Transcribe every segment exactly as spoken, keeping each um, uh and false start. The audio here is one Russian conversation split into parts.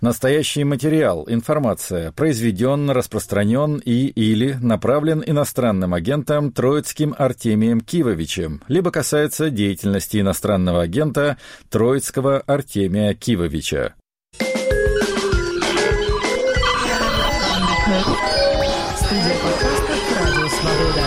Настоящий материал, информация, произведен, распространен и или направлен иностранным агентом Троицким Артемием Кивовичем, либо касается деятельности иностранного агента Троицкого Артемия Кивовича. Студия подкастов «Радио Свобода».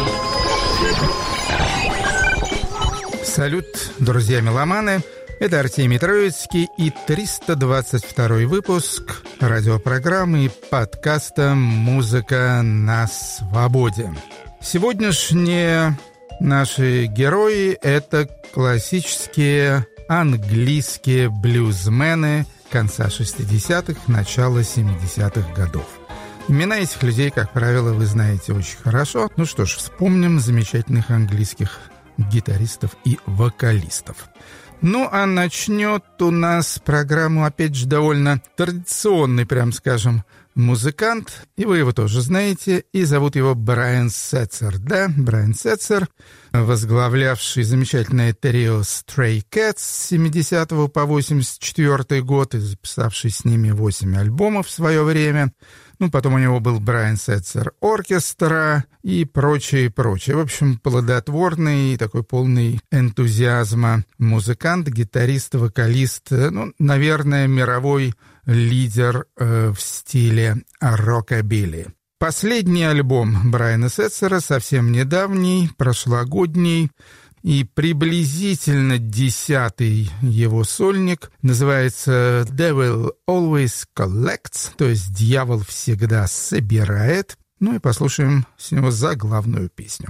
Салют, друзья-меломаны! Это Артемий Троицкий и триста двадцать второй выпуск радиопрограммы и подкаста «Музыка на свободе». Сегодняшние наши герои — это классические английские блюзмены конца шестидесятых, начала семидесятых годов. Имена этих людей, как правило, вы знаете очень хорошо. Ну что ж, вспомним замечательных английских гитаристов и вокалистов. Ну, а начнет у нас программу, опять же, довольно традиционный, прям скажем, музыкант. И вы его тоже знаете. И зовут его Брайан Сетцер. Да, Брайан Сетцер, возглавлявший замечательное трио Stray Cats с семидесятого по восемьдесят четвёртый год и записавший с ними восемь альбомов в свое время. Ну, потом у него был Брайан Сетцер Оркестра и прочее, прочее. В общем, плодотворный, такой полный энтузиазма музыкант, гитарист, вокалист, ну, наверное, мировой лидер э, в стиле рокобили. Последний альбом Брайана Сетцера, совсем недавний, прошлогодний, и приблизительно десятый его сольник, называется «Devil Always Collects», то есть «Дьявол всегда собирает». Ну и послушаем с него заглавную песню.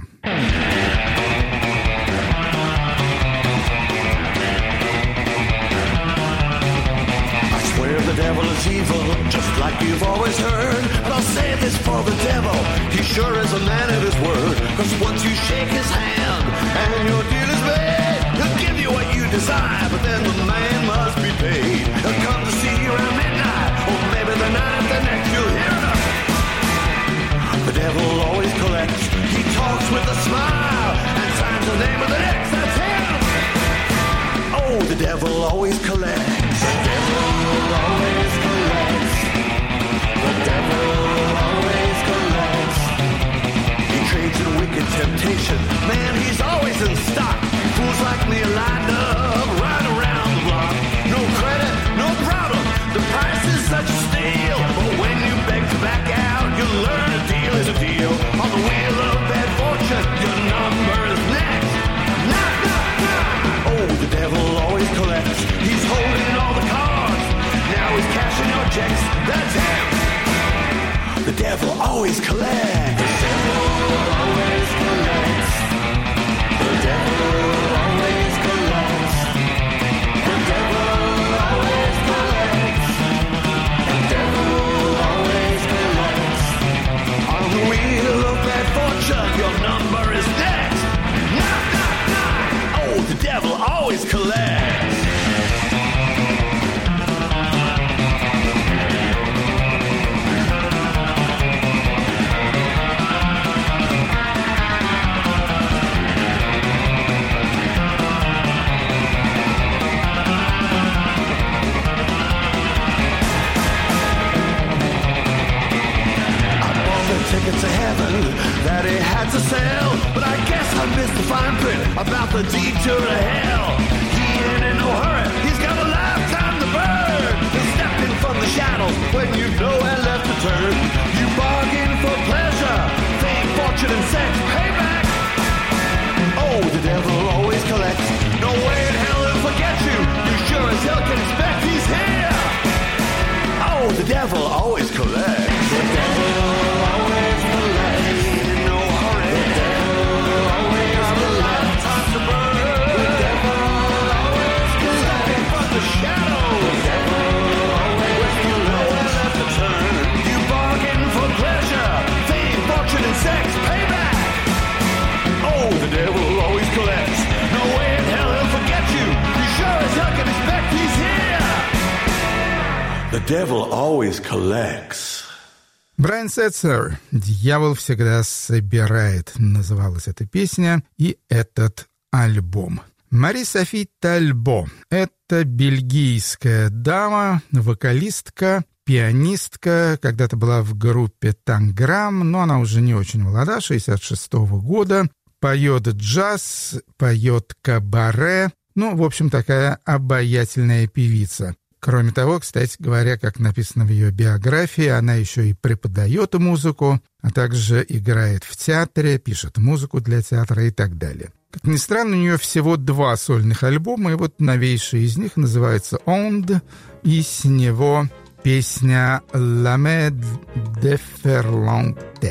The devil is evil, just like you've always heard. But I'll say this for the devil, he sure is a man of his word. Cause once you shake his hand, and your deal is made, he'll give you what you desire, but then the man must be paid. He'll come to see you around midnight, or maybe the night after next, you'll hear enough. The devil always collects, he talks with a smile, and signs the name of the next, that's him. Oh, the devil always collects. The devil always collects. The devil always collects. He trades in wicked temptation. Man, he's always in stock. Fools like me are lined up right around the block. No credit, no problem. The price is such a steal. But when you beg to back out, you learn a deal is a deal. On the wheel of bad fortune, your number is next. Knock, knock, knock. Oh, the devil always collects. He's holding all the cards. Now he's cashing your checks. That's him. The devil always collects. The devil always collects. The devil always collects. The devil always collects. The devil always collects. On the wheel of bad fortune, your number is next. Knock, knock, knock. Oh, the devil always collects. Ticket to heaven that he had to sell, but I guess I missed the fine print about the detour to hell. He ain't in no hurry, he's got a lifetime to burn. He's stepping from the shadows when you know where left to turn. You bargain for pleasure, fame, fortune, and sex, payback. Oh, the devil always collects. No way in hell he'll forget you. You sure as hell can expect he's here. Oh, the devil always collects. The devil always collects. In no hurry. The devil always got a lifetime to burn. The devil always collects. From the shadows. The devil always when you know where left to turn. You bargain for pleasure, fame, fortune, and sex, payback. Oh, the devil always collects. No way in hell he'll forget you. You sure as hell can expect he's here. The devil always collects. Брайан Сетцер «Дьявол всегда собирает» называлась эта песня и этот альбом. Мари-Софи Тальбо — это бельгийская дама, вокалистка, пианистка, когда-то была в группе «Танграм», но она уже не очень молода, шестьдесят шестого года. Поет джаз, поет кабаре. Ну, в общем, такая обаятельная певица. Кроме того, кстати говоря, как написано в ее биографии, она еще и преподает музыку, а также играет в театре, пишет музыку для театра и так далее. Как ни странно, у нее всего два сольных альбома, и вот новейший из них называется «Onde», и с него песня «L'Ame Déferlante».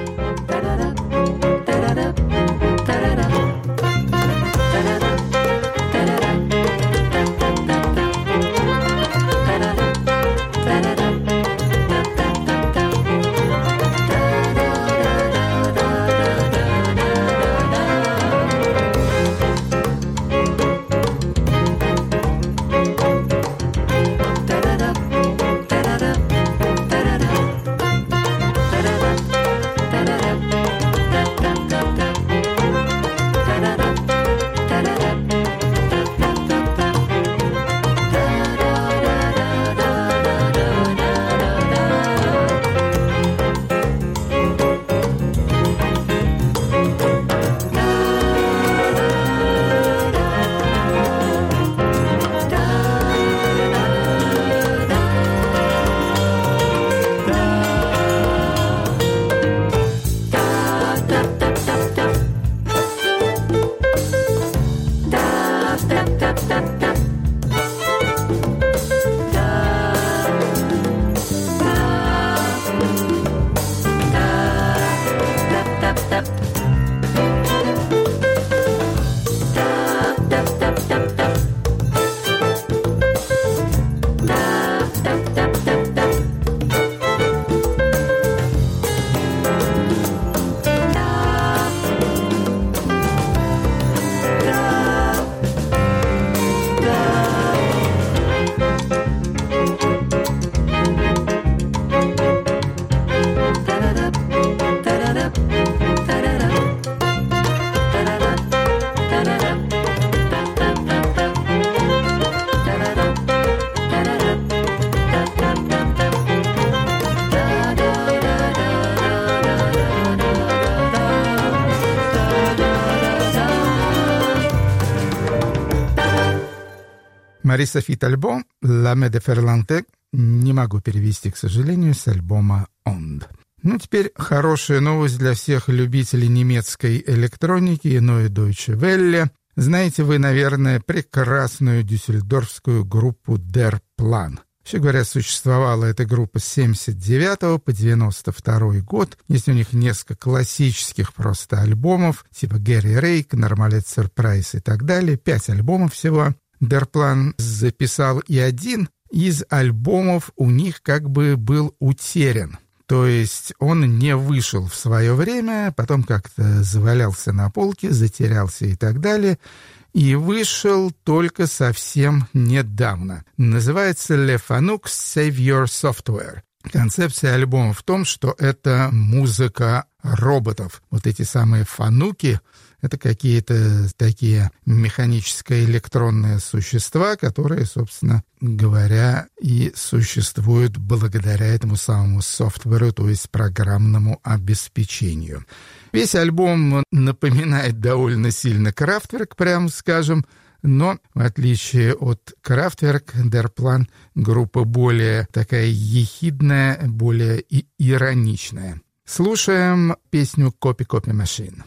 Мари-Софи Тальбо «L'Ame Déferlante» не могу перевести, к сожалению, с альбома «Onde». Ну, теперь хорошая новость для всех любителей немецкой электроники и Neue Deutsche Welle. Знаете вы, наверное, прекрасную дюссельдорфскую группу Der Plan. Вообще говоря, существовала эта группа с семьдесят девятого по девяносто второй год. Есть у них несколько классических просто альбомов, типа Гэри Рейк, Нормалет Сюрпрайз и так далее. Пять альбомов всего. Der Plan записал, и один из альбомов у них как бы был утерян. То есть он не вышел в свое время, потом как-то завалялся на полке, затерялся и так далее, и вышел только совсем недавно. Называется «Le Fanuc Save Your Software». Концепция альбома в том, что это музыка роботов. Вот эти самые фануки — это какие-то такие механические электронные существа, которые, собственно говоря, и существуют благодаря этому самому софтверу, то есть программному обеспечению. Весь альбом напоминает довольно сильно Kraftwerk, прямо скажем, но, в отличие от Kraftwerk, Der Plan группа более такая ехидная, более и ироничная. Слушаем песню «Copy Copy Machine».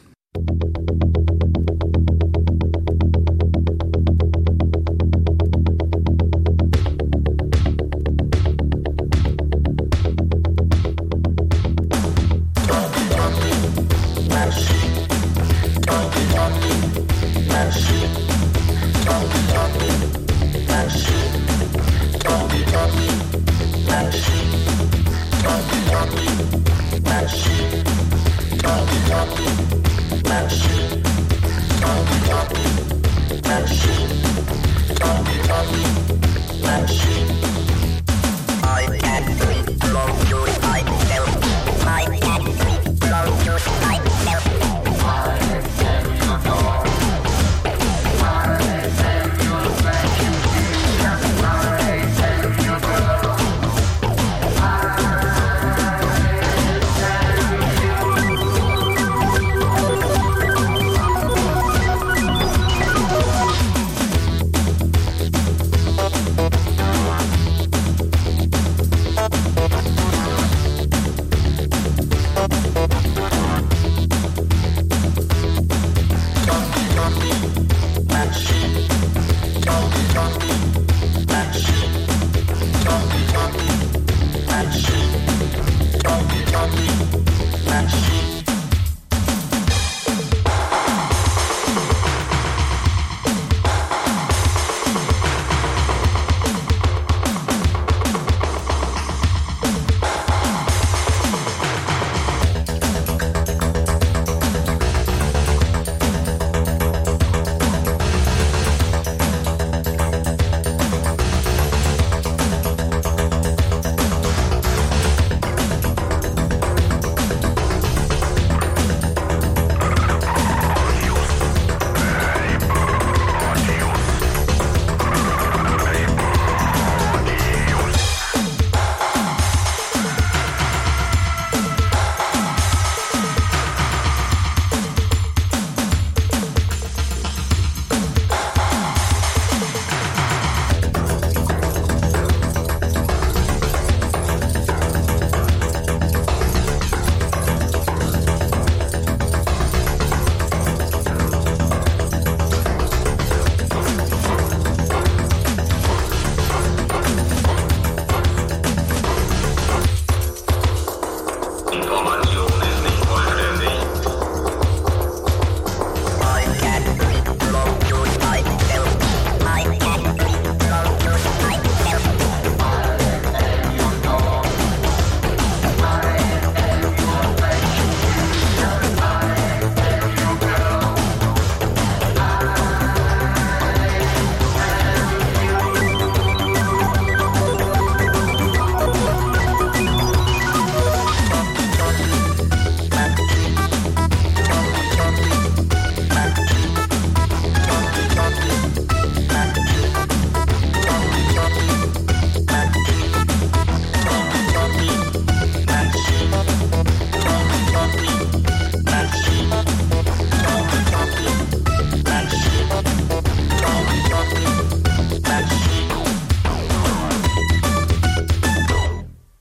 Machine.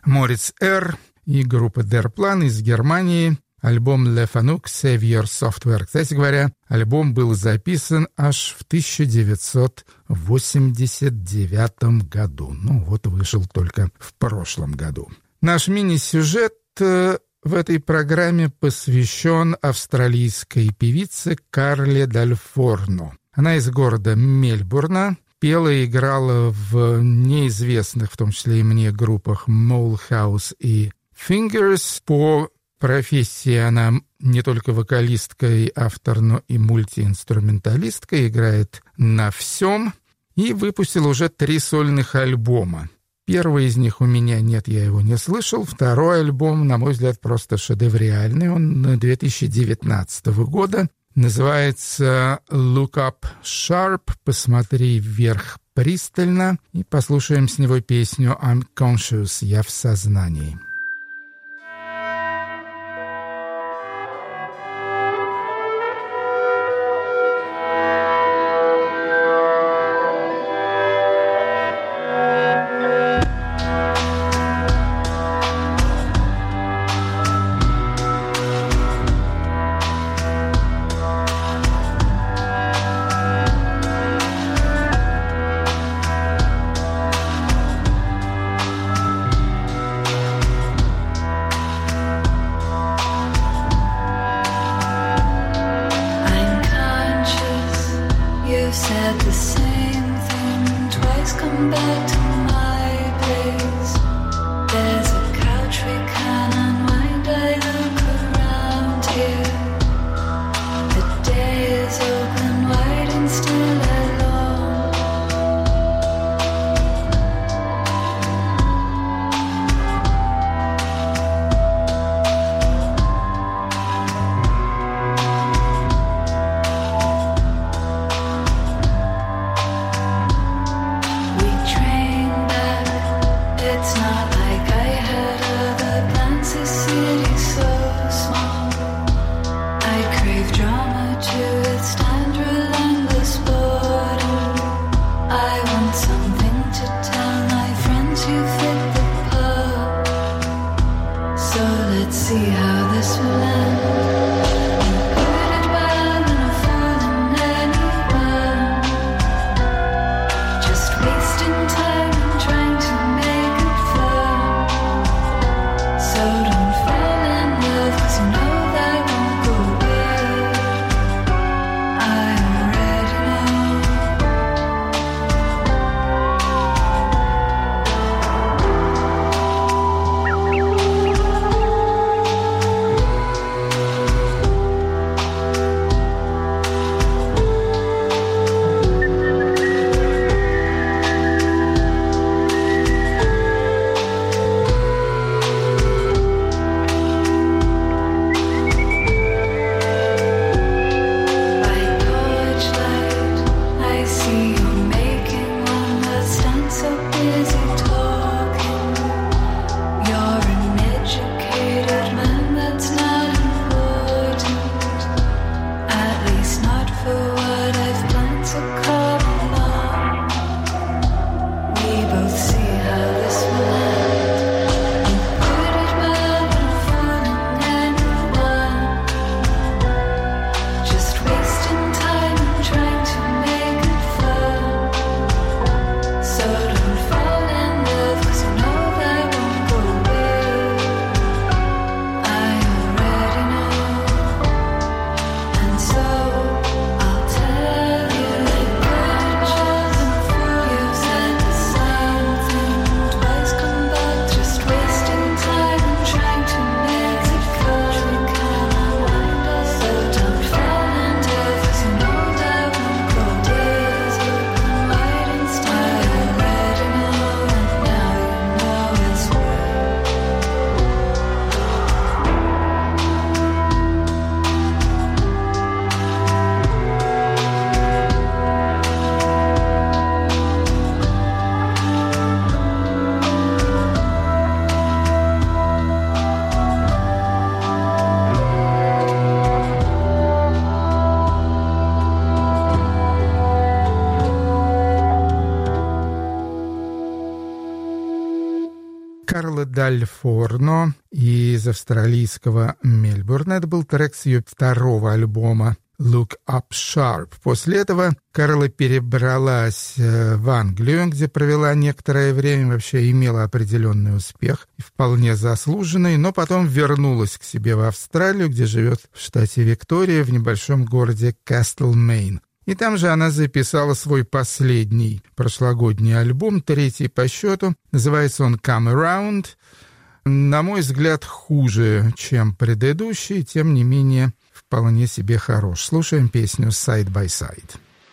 Мориц Р. и группа Дерплан из Германии. Альбом Le Fanuc Savior Software. Кстати говоря, альбом был записан аж в тысяча девятьсот восемьдесят девятом году. Ну вот, вышел только в прошлом году. Наш мини-сюжет э, в этой программе посвящен австралийской певице Карле Даль Форно. Она из города Мельбурна. Пела и играла в неизвестных, в том числе и мне, группах Mole House и Fingers. По профессии она не только вокалистка и автор, но и мультиинструменталистка, играет на всем и выпустила уже три сольных альбома. Первый из них у меня нет, я его не слышал. Второй альбом, на мой взгляд, просто шедевриальный. Он две тысячи девятнадцатого года. Называется «Look Up Sharp», «Посмотри вверх пристально». И послушаем с него песню «I'm Conscious», «Я в сознании». Даль Форно из австралийского Мельбурна. Это был трек с ее второго альбома «Look Up Sharp». После этого Карла перебралась в Англию, где провела некоторое время, вообще имела определенный успех, и вполне заслуженный, но потом вернулась к себе в Австралию, где живет в штате Виктория, в небольшом городе Кастлмейн. И там же она записала свой последний прошлогодний альбом, третий по счету. Называется он «Come Around». На мой взгляд, хуже, чем предыдущий, тем не менее, вполне себе хорош. Слушаем песню «Side by Side».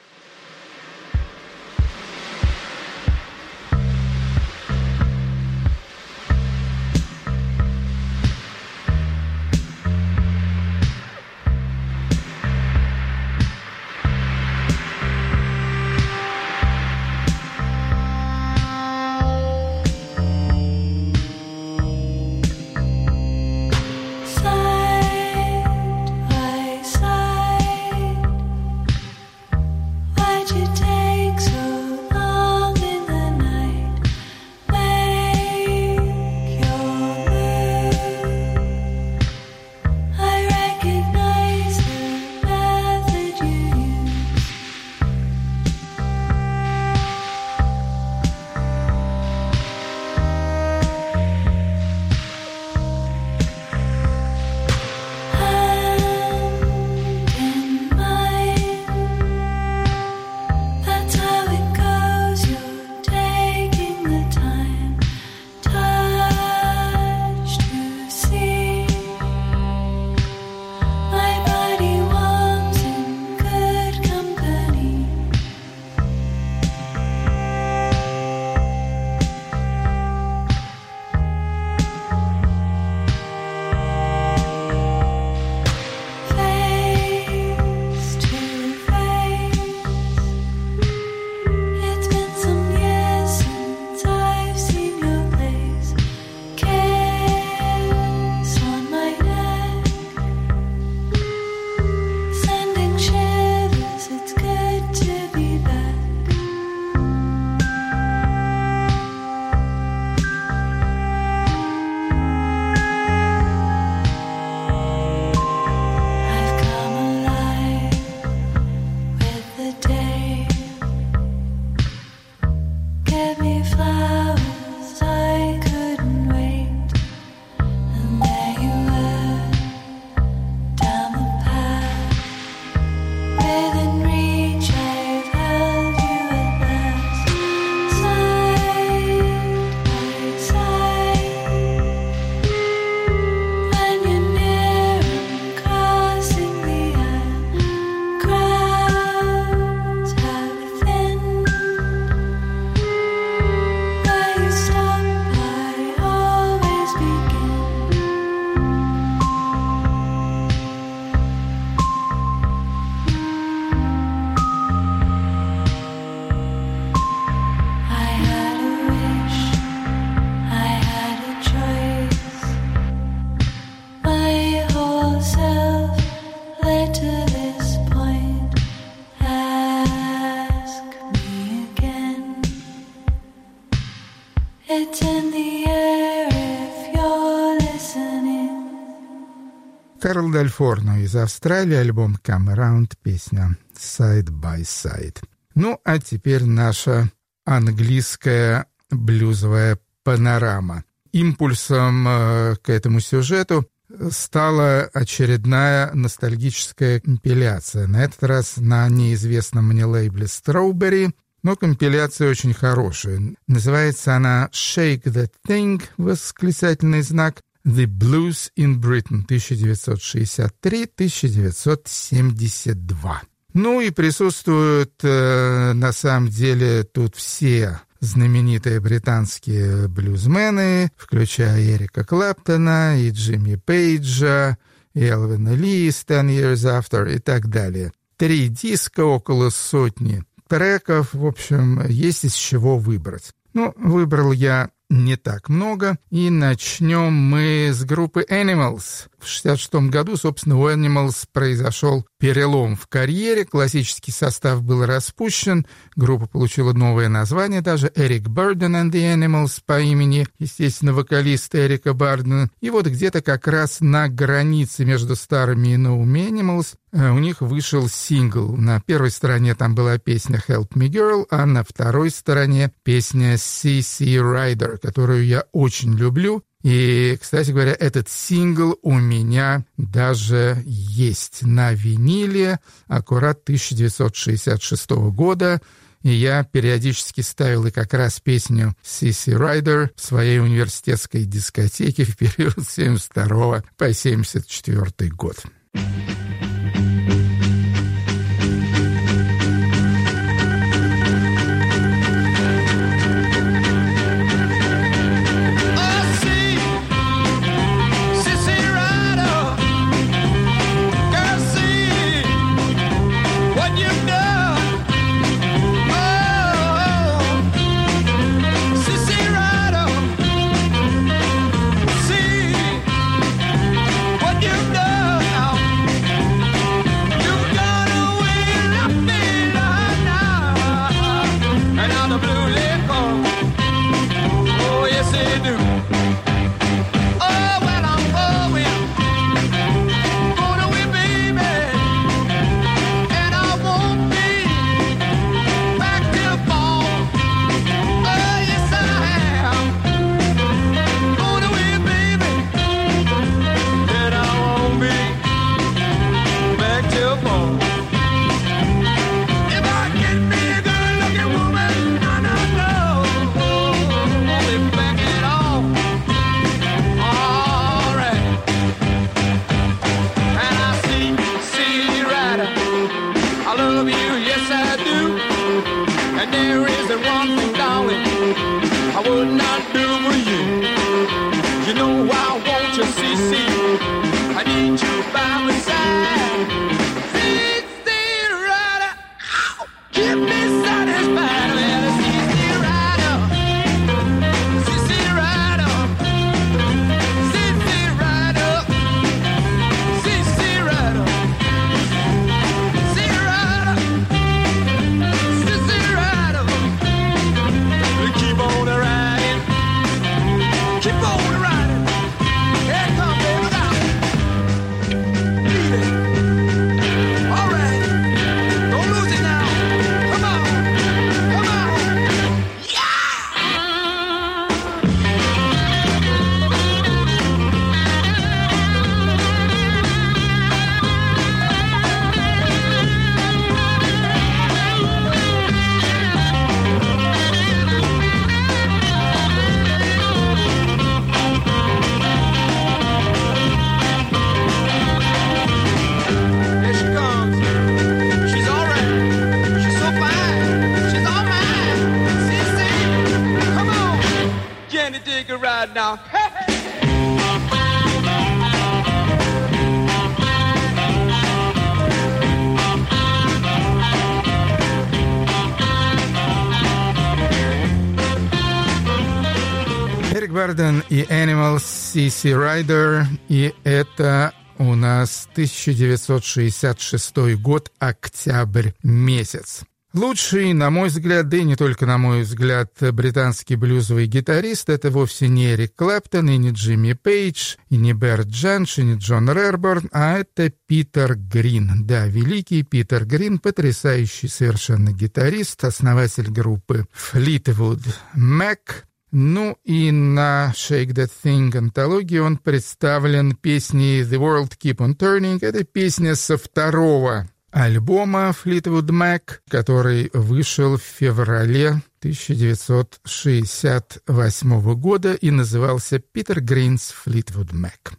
Карл Даль Форно из Австралии, альбом «Come Around», песня «Side by Side». Ну, а теперь наша английская блюзовая панорама. Импульсом э, к этому сюжету стала очередная ностальгическая компиляция. На этот раз на неизвестном мне лейбле Strawberry, но компиляция очень хорошая. Называется она «Shake the Thing», восклицательный знак, «The Blues in Britain» тысяча девятьсот шестьдесят три — тысяча девятьсот семьдесят два. Ну и присутствуют э, на самом деле тут все знаменитые британские блюзмены, включая Эрика Клэптона и Джимми Пейджа, и Элвина Ли с «Ten Years After» и так далее. Три диска, около сотни треков, в общем, есть из чего выбрать. Ну, выбрал я не так много, и начнем мы с группы Animals. В шестьдесят шестом году, собственно, у Animals произошел перелом в карьере, классический состав был распущен, группа получила новое название даже, Эрик Барден and the Animals по имени, естественно, вокалиста Эрика Бардена. И вот где-то как раз на границе между старыми и новыми Animals у них вышел сингл. На первой стороне там была песня «Help Me Girl», а на второй стороне песня «си си Rider», которую я очень люблю. И, кстати говоря, этот сингл у меня даже есть на виниле, аккурат тысяча девятьсот шестьдесят шестого года. И я периодически ставил и как раз песню «си си Rider» в своей университетской дискотеке в период с семьдесят второго по семьдесят четвёртый год. Now. Эрик Барден и Animals, си си Rider, и это у нас тысяча девятьсот шестьдесят шестой год, октябрь месяц. Лучший, на мой взгляд, да и не только на мой взгляд, британский блюзовый гитарист — это вовсе не Эрик Клэптон, и не Джимми Пейдж, и не Берт Джанш, и не Джон Рерборн, а это Питер Грин. Да, великий Питер Грин, потрясающий совершенно гитарист, основатель группы Fleetwood Mac. Ну и на Shake That Thing антологии он представлен песней The World Keep On Turning. Это песня со второго альбома Fleetwood Mac, который вышел в феврале тысяча девятьсот шестьдесят восьмого года и назывался Peter Green's Fleetwood Mac.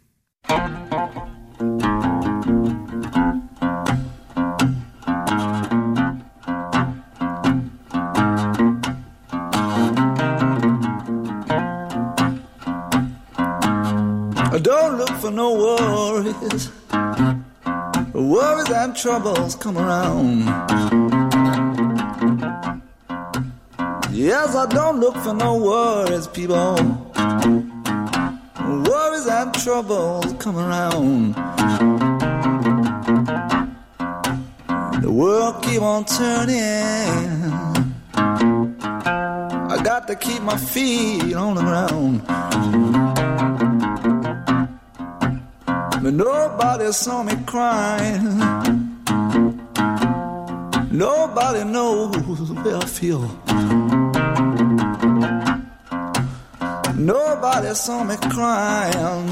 Don't look for no worries. Worries and troubles come around. Yes, I don't look for no worries, people. Worries and troubles come around. world keep on turning. I got to keep my feet on the ground. But nobody saw me crying. Nobody knows the way I feel. Nobody saw me crying.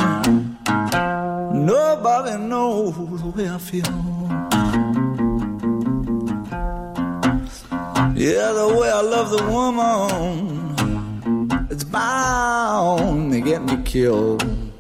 Nobody knows the way I feel. Yeah, the way I love the woman, it's bound to get me killed.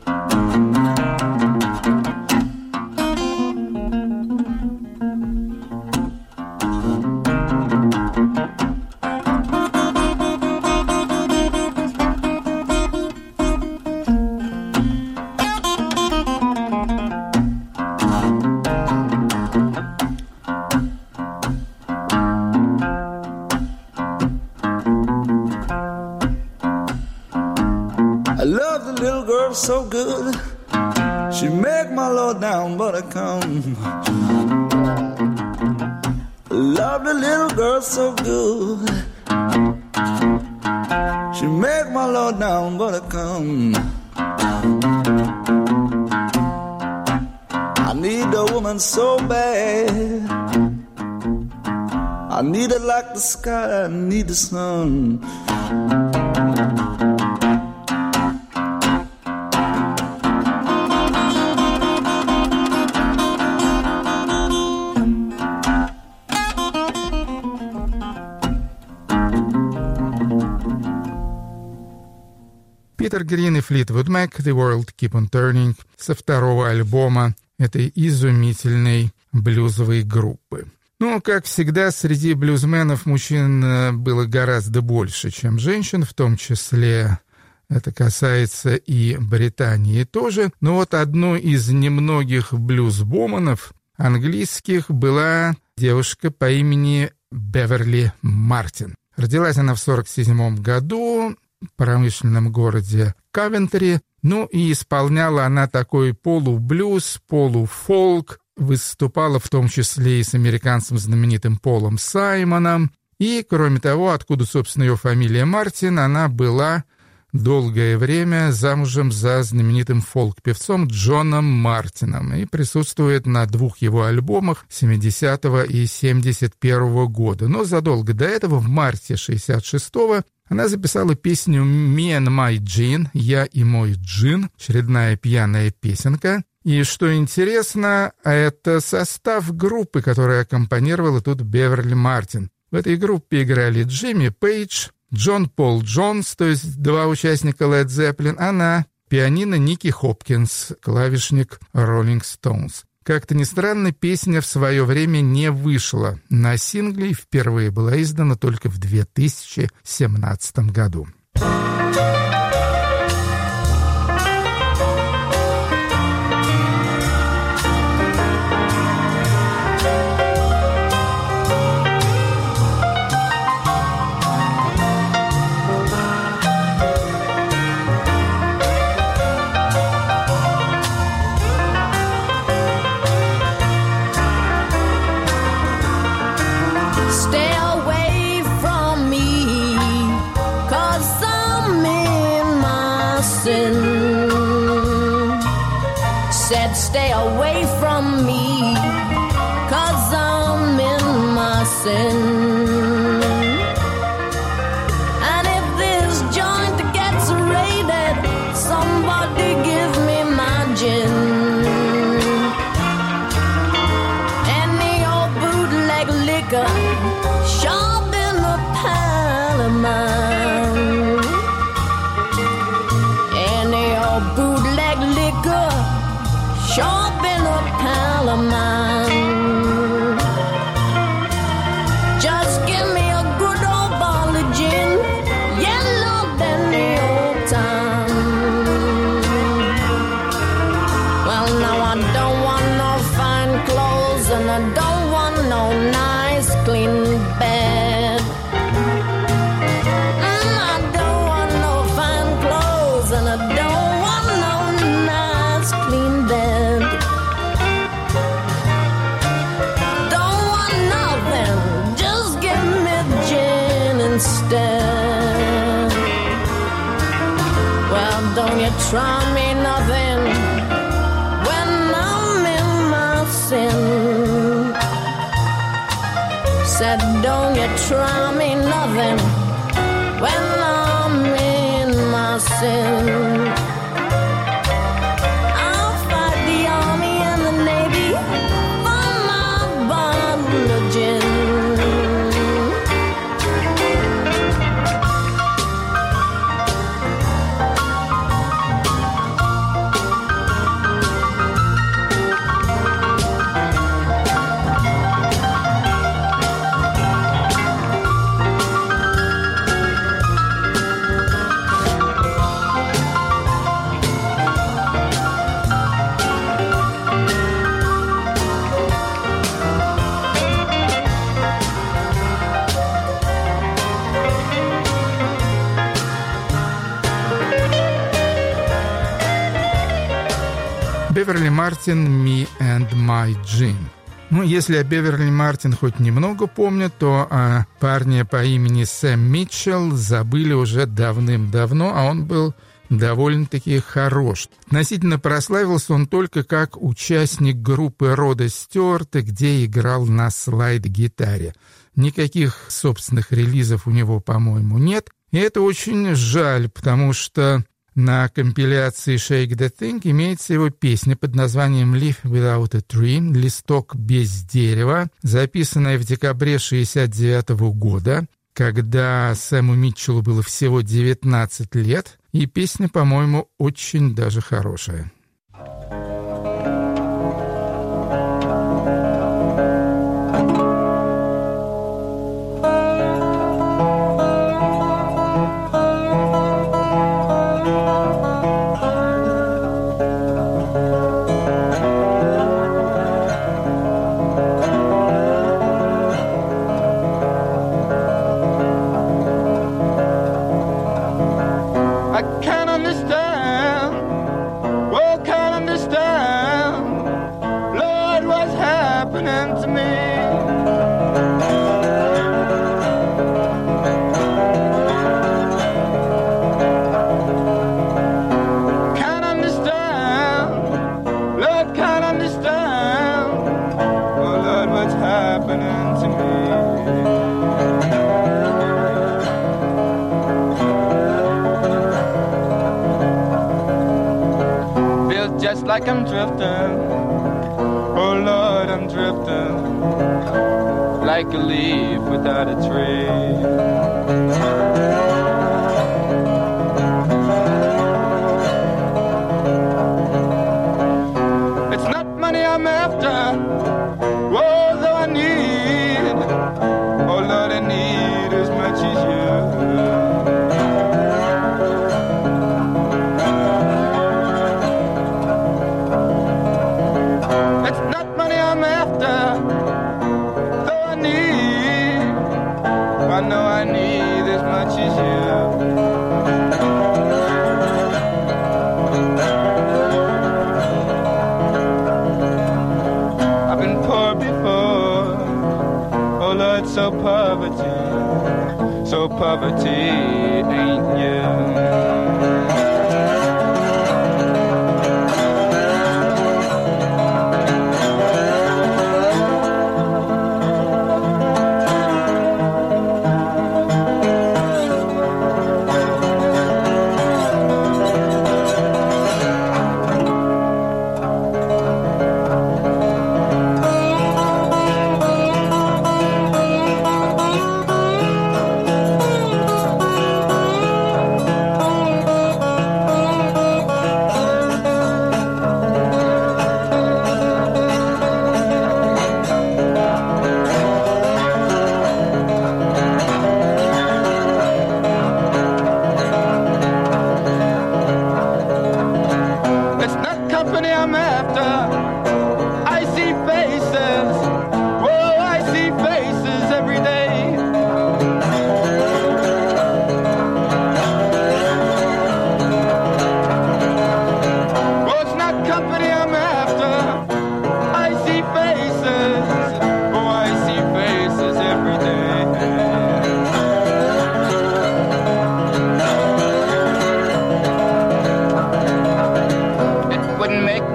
So good, she make my low down buttercome. Love the little girl so good, she make my low down buttercome. I need a woman so bad, I need it like the sky, I need the sun. Питер Грин и Флитвуд Мэк «The World Keep on Turning» со второго альбома этой изумительной блюзовой группы. Ну, как всегда, среди блюзменов мужчин было гораздо больше, чем женщин, в том числе это касается и Британии тоже. Но вот одной из немногих блюзбоманов английских была девушка по имени Беверли Мартин. Родилась она в сорок седьмом году в промышленном городе Кавентри. Ну и исполняла она такой полублюз, полуфолк, выступала в том числе и с американцем знаменитым Полом Саймоном. И, кроме того, откуда, собственно, ее фамилия Мартин, она была долгое время замужем за знаменитым фолк-певцом Джоном Мартином и присутствует на двух его альбомах семидесятого и семьдесят первого года. Но задолго до этого, в марте шестьдесят шестого, она записала песню «Me and my Gin» «Я и мой джин», очередная пьяная песенка. И что интересно, это состав группы, которая аккомпанировала тут Беверли Мартин. В этой группе играли Джимми Пейдж, Джон Пол Джонс, то есть два участника Led Zeppelin, а на пианино Ники Хопкинс, клавишник Rolling Stones. Как-то ни странно, песня в свое время не вышла на сингле и впервые была издана только в две тысячи семнадцатом году. Stay away from me, 'cause I'm in my sin. And if this joint gets raided, somebody give me my gin. Any old bootleg liquor, sharp in the pile of mine. Any old bootleg liquor, sharp in a pile of mine. Just give me a good old bottle of gin, yellow than the old time. Well, now I don't want no fine clothes, and I don't want no nice clean bed. Mm, I don't want no fine clothes, and I don't want no nice clean bed. try me nothing when I'm in my sin. Said, don't you try me nothing when I'm in my sin. I'll fight the army and the navy for my bottle of gin. Беверли Мартин «Me and My Gin». Ну, если о Беверли Мартин хоть немного помнят, то о парне по имени Сэм Митчелл забыли уже давным-давно, а он был довольно-таки хорош. Относительно прославился он только как участник группы Рода Стюарта, где играл на слайд-гитаре. Никаких собственных релизов у него, по-моему, нет. И это очень жаль, потому что на компиляции «Shake the Thing» имеется его песня под названием «Leaf Without a Tree» — «Листок без дерева», записанная в декабре шестьдесят девятого года, когда Сэму Митчеллу было всего девятнадцать лет, и песня, по-моему, очень даже хорошая. Like I'm drifting, oh Lord, I'm drifting like a leaf without a tree. It's not money I'm after, oh, though I need, oh Lord, I need as much as you. I know I need as much as you. I've been poor before, oh Lord, so poverty, so poverty ain't you.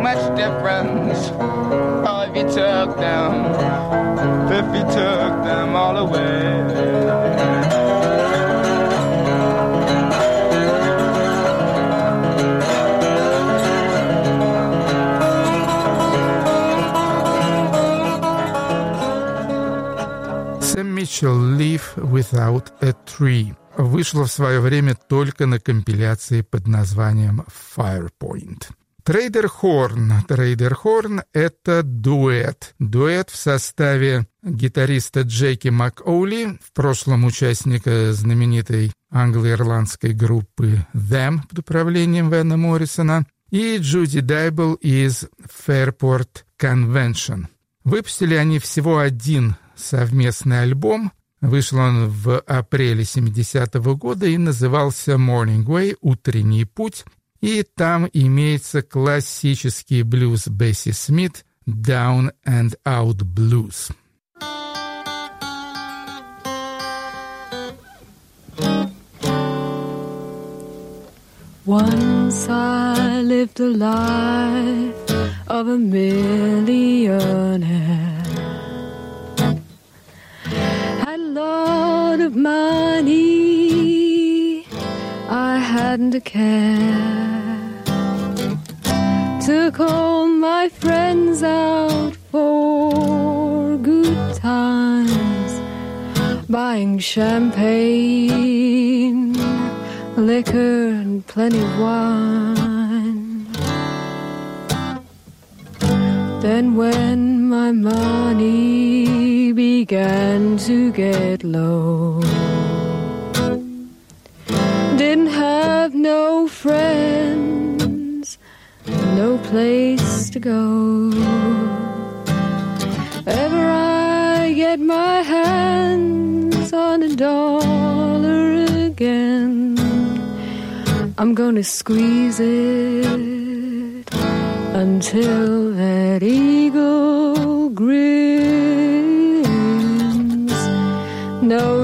much difference. Oh, if you took them, if you took them all away. Сэм Митчелл «Live Without a Tree» вышла в свое время только на компиляции под названием Firepoint. Трейдер Хорн. Трейдер Хорн — это дуэт. Дуэт в составе гитариста Джеки МакОули, в прошлом участника знаменитой англо-ирландской группы Them под управлением Вена Моррисона, и Джуди Дайбл из Fairport Convention. Выпустили они всего один совместный альбом. Вышел он в апреле семидесятого года и назывался «Morning Way» — «Утренний путь». И там имеется классический блюз Бесси Смит «Down and Out Blues». Once I lived a life of a millionaire. Had a lot of money, I hadn't a care. Took all my friends out for good times, buying champagne, liquor and plenty of wine. Then when my money began to get low, didn't have no friends, no place to go. Ever I get my hands on a dollar again, I'm gonna squeeze it until that eagle grins. No,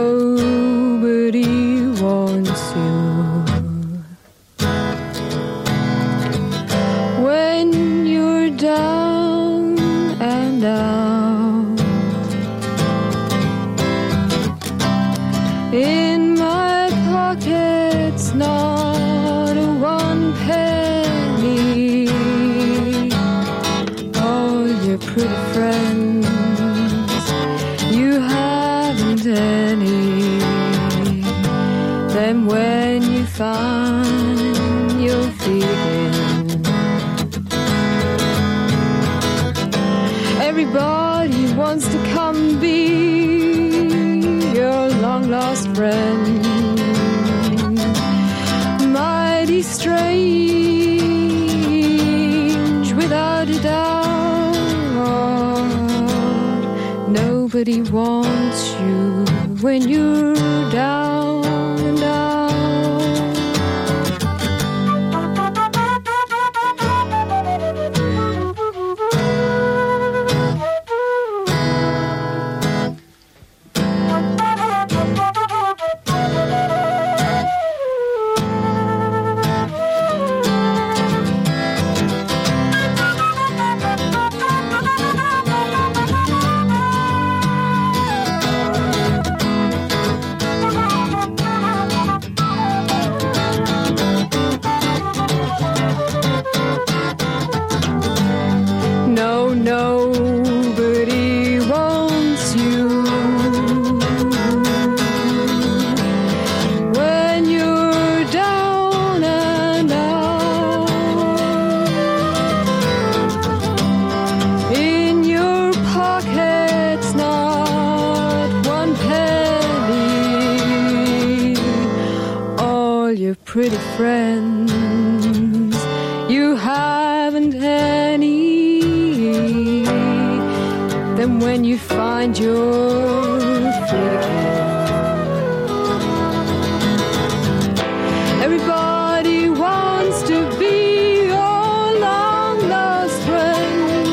nobody wants you when you're down and out. In my pockets, not a one penny. All your pretty friends, you haven't any. Then when you find your feet in, everybody wants to come be your long-lost friend. Mighty strange, without a doubt. Nobody wants you when you're down and out. Nobody wants you when you're down and out. In your pockets, not one penny. All your pretty friends, you haven't any. Then when you find your feet again, everybody wants to be your long-lost friend.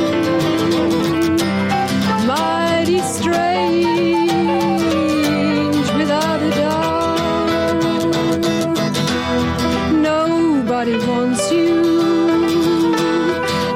Mighty strange, without a doubt. Nobody wants you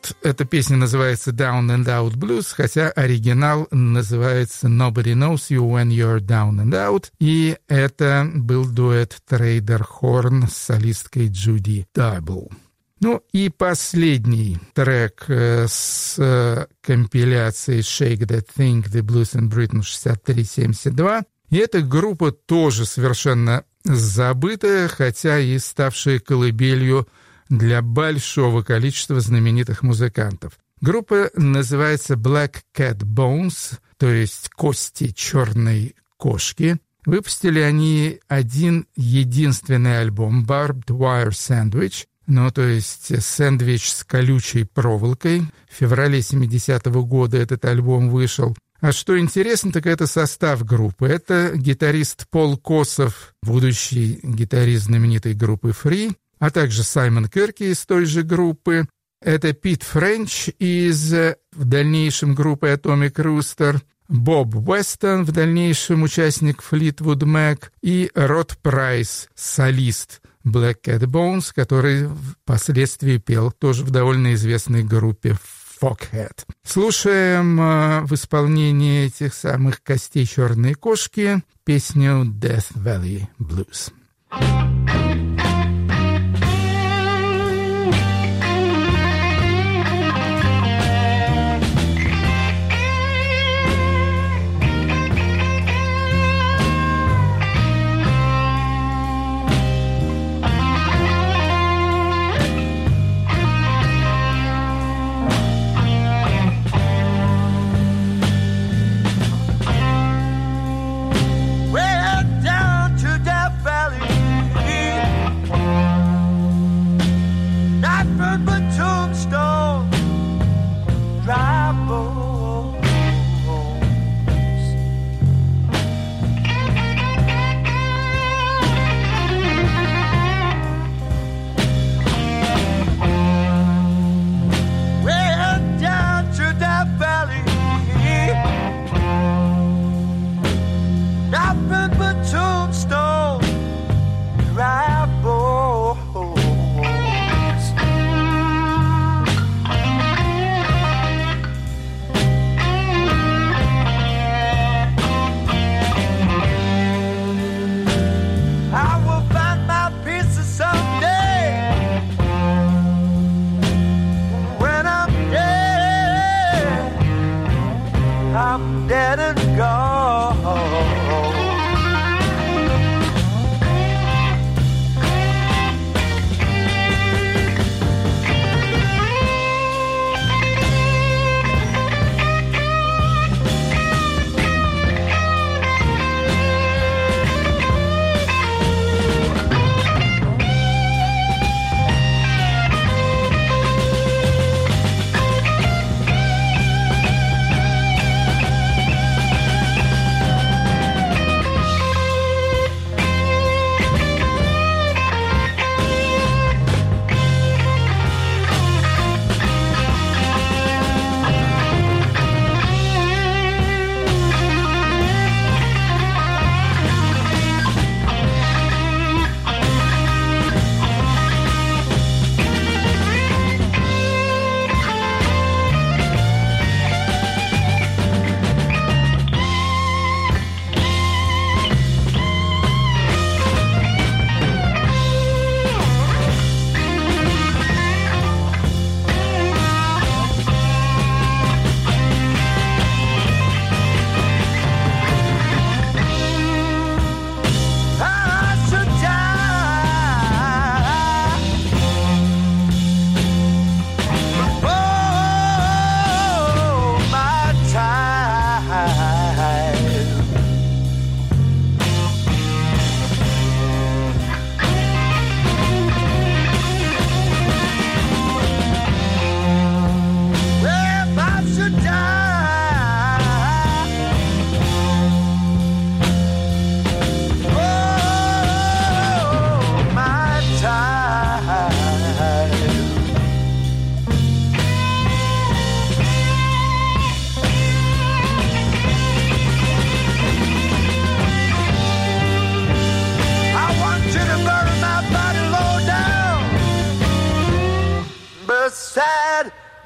вот эта песня называется «Down and Out Blues», хотя оригинал называется «Nobody Knows You When You're Down and Out», и это был дуэт Трейдер Хорн с солисткой Джуди Дабл. Ну и последний трек с компиляции «Shake That Thing, The Blues in Britain» шестьдесят три семьдесят два. И эта группа тоже совершенно забытая, хотя и ставшая колыбелью для большого количества знаменитых музыкантов. Группа называется Black Cat Bones, то есть «Кости черной кошки». Выпустили они один единственный альбом «Barbed Wire Sandwich», ну, то есть сэндвич с колючей проволокой. В феврале семидесятого года этот альбом вышел. А что интересно, так это состав группы. Это гитарист Пол Косов, будущий гитарист знаменитой группы Free, а также Саймон Керки из той же группы. Это Пит Френч из, в дальнейшем, группы Atomic Rooster, Боб Уэстон, в дальнейшем участник Fleetwood Mac, и Род Прайс, солист Black Cat Bones, который впоследствии пел тоже в довольно известной группе Foghat. Слушаем э, в исполнении этих самых «Костей черной кошки» песню Death Valley Blues.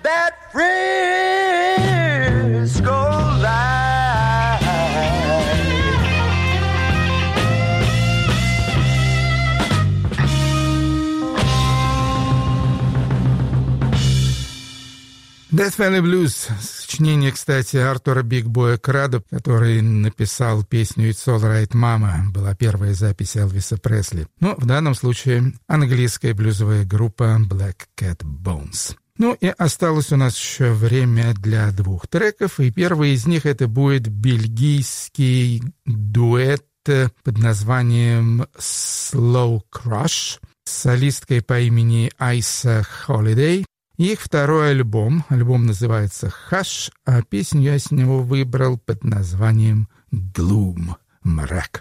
that Frisco line. Death Valley Blues, сочинение, кстати, Артура Биг Боя Крадо, который написал песню «It's All Right, Mama», была первая запись Элвиса Пресли. Но в данном случае английская блюзовая группа Black Cat Bones. Ну и осталось у нас еще время для двух треков, и первый из них это будет бельгийский дуэт под названием Slow Crush с солисткой по имени Айса Холидей. Их второй альбом, альбом называется «Hush», а песню я с него выбрал под названием «Gloom», «Мрак».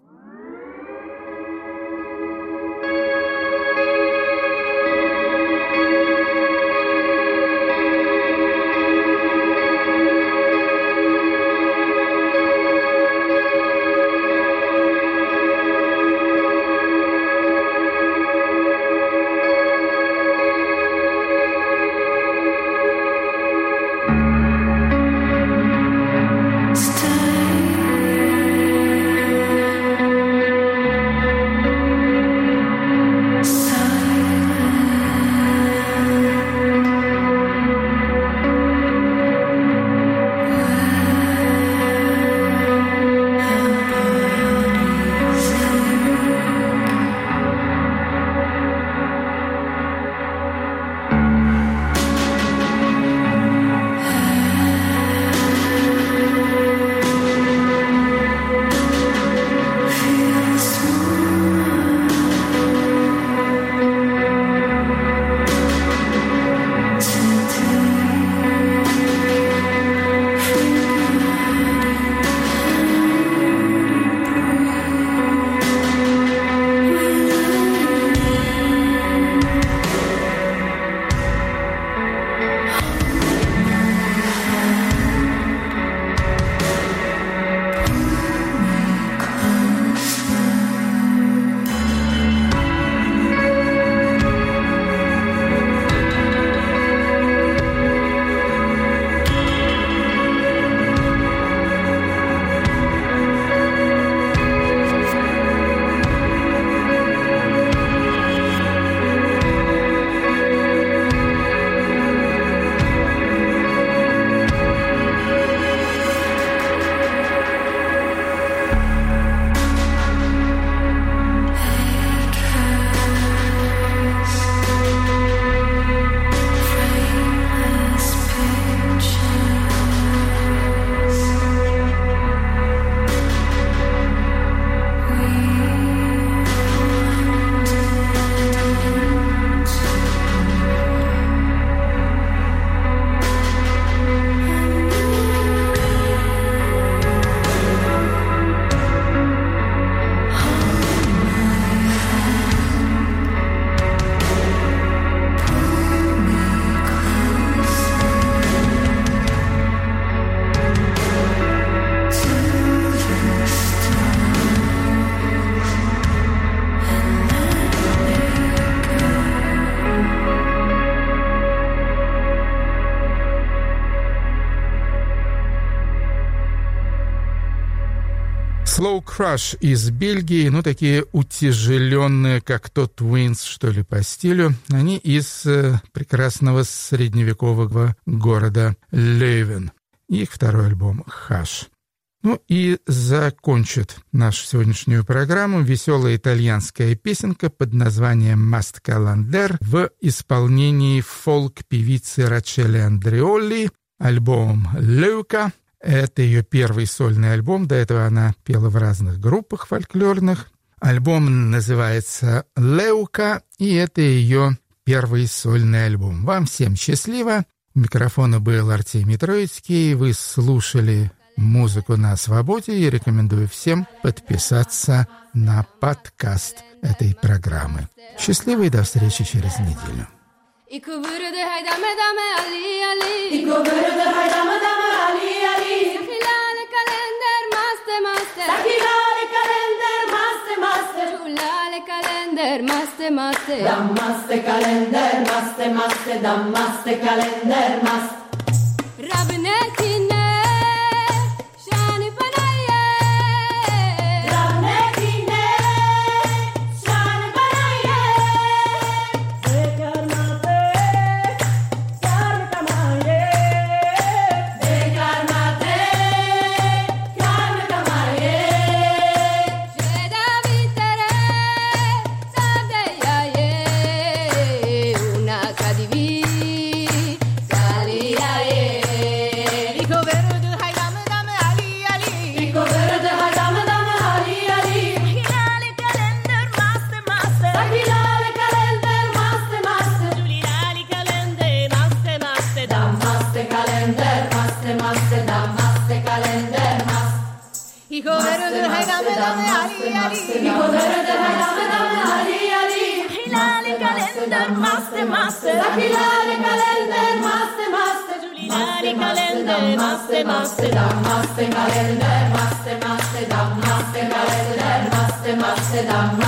Slow Crush из Бельгии, ну, такие утяжеленные, как то Twins, что ли, по стилю. Они из э, прекрасного средневекового города Лейвен. Их второй альбом «Hush». Ну и закончит нашу сегодняшнюю программу веселая итальянская песенка под названием «Mast Calander» в исполнении фолк-певицы Рачели Андреолли, альбом «Лeuca». Это ее первый сольный альбом, до этого она пела в разных группах фольклорных. Альбом называется «Лeuca», и это ее первый сольный альбом. Вам всем счастливо. У микрофона был Артемий Троицкий. Вы слушали музыку на свободе, и рекомендую всем подписаться на подкаст этой программы. Счастливо и до встречи через неделю. Ik hoorde de haydame dame ali ali. Ik hoorde de haydame dame ali ali. Hilale kalender maste maste. Hilale kalender maste maste. Julale kalender kalender, maste, maste. Dammaste kalender, maste, maste, dammaste kalender, maste. Rabnetine, shani panaye. Rabnetine, shani panaye. Bekar mate, kar kamaye. Bekar mate, kar kamaye. Jeda vitere, sadeyaye. Una kadivi, kaliyaye. Ricovero de haidam dam ali ali. Ricovero de haidam dam ali ali. Hilale kalender maste maste. Hilale kalender maste maste. Julilali kalender maste maste. Dam maste kalender maste maste. Dam maste kalender maste. Ricovero de haidam dam ali ali. Ricovero de haidam dam ali ali. Hilale kalender maste maste. Hilale kalender maste maste. Julilali kalender maste maste. Dam maste kalender maste maste. Dam maste kalender maste maste. Dam